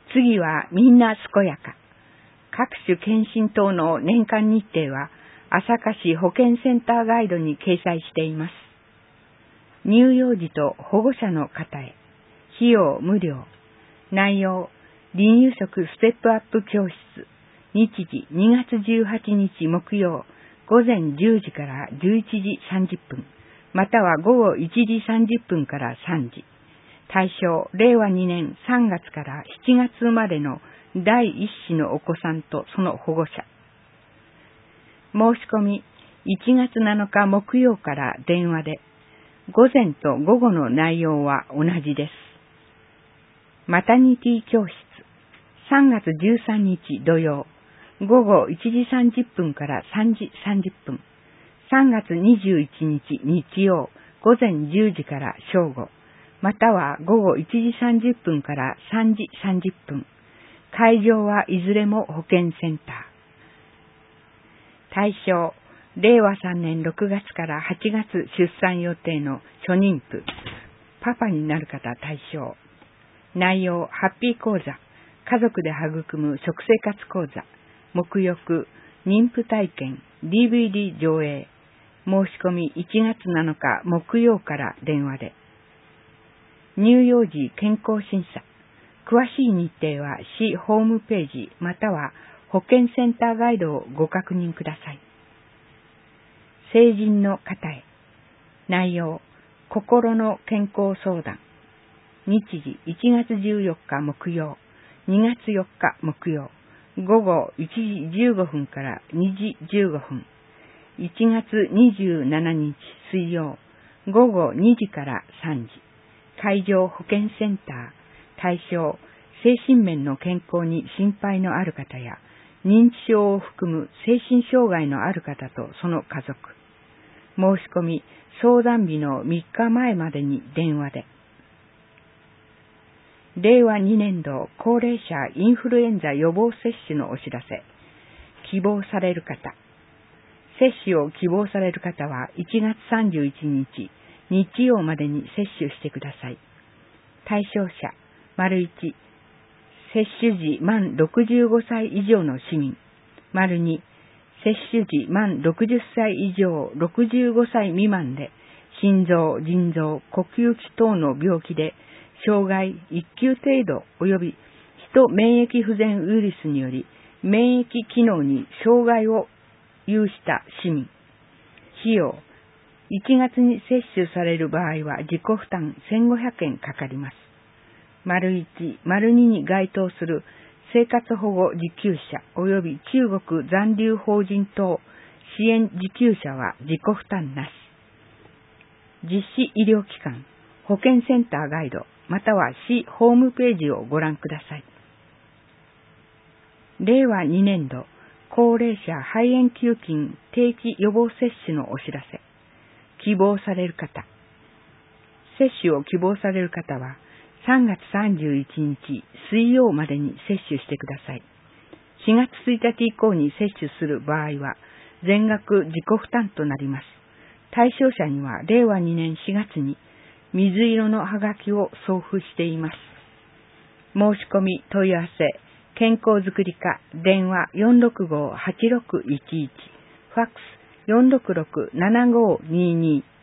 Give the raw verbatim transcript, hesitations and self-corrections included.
次はみんな健やか。各種検診等の年間日程は朝霞市保健センターガイドに掲載しています。乳幼児と保護者の方へ。費用無料。内容、離乳食ステップアップ教室。日時にがつじゅうはちにち木曜、午前じゅうじからじゅういちじさんじゅっぷん、または午後いちじさんじゅっぷんからさんじ。対象、れいわにねんさんがつからしちがつ生まれのだいいっ子のお子さんとその保護者。申し込み、いちがつなのか木曜から電話で、午前と午後の内容は同じです。マタニティ教室、さんがつじゅうさんにち土曜、午後いちじさんじゅっぷんからさんじさんじゅっぷん、さんがつにじゅういちにち日曜、午前じゅうじから正午、または午後いちじさんじゅっぷんからさんじさんじゅっぷん、会場はいずれも保健センター。対象、れいわさんねんろくがつからはちがつ出産予定の初妊婦、パパになる方対象。内容、ハッピー講座、家族で育む食生活講座、沐浴、妊婦体験、ディーブイディー 上映。申し込みいちがつなのか木曜から電話で。乳幼児健康審査。詳しい日程は市ホームページまたは保健センターガイドをご確認ください。成人の方へ。内容、心の健康相談。日時いちがつじゅうよっか木曜、にがつよっか木曜、午後いちじじゅうごふんからにじじゅうごふん、いちがつにじゅうしちにち水曜、午後にじからさんじ、会場保健センター、対象、精神面の健康に心配のある方や、認知症を含む精神障害のある方とその家族。申し込み、相談日のみっかまえまでに電話で。れいわにねんど高齢者インフルエンザ予防接種のお知らせ。希望される方。接種を希望される方はいちがつさんじゅういちにち日曜までに接種してください。対象者、丸いち、接種時満ろくじゅうごさい以上の市民。丸に、接種時満ろくじゅっさい以上ろくじゅうごさい未満で、心臓、腎臓、呼吸器等の病気で、障害いっ級程度及びヒト免疫不全ウイルスにより免疫機能に障害を有した市民。費用、いちがつに接種される場合は自己負担せんごひゃくえんかかります。丸いち、丸にに該当する生活保護受給者及び中国残留邦人等支援受給者は自己負担なし。実施医療機関、保健センターガイド、または市ホームページをご覧ください。れいわにねんど高齢者肺炎球菌定期予防接種のお知らせ。希望される方。接種を希望される方はさんがつさんじゅういちにち水曜までに接種してください。しがつついたち以降に接種する場合は全額自己負担となります。対象者にはれいわにねんしがつに水色のハガキを送付しています。申し込み問い合わせ、健康づくり課、電話 よんろくごーはちろくいちいち、ファックス よんろくろくななごーにーにー。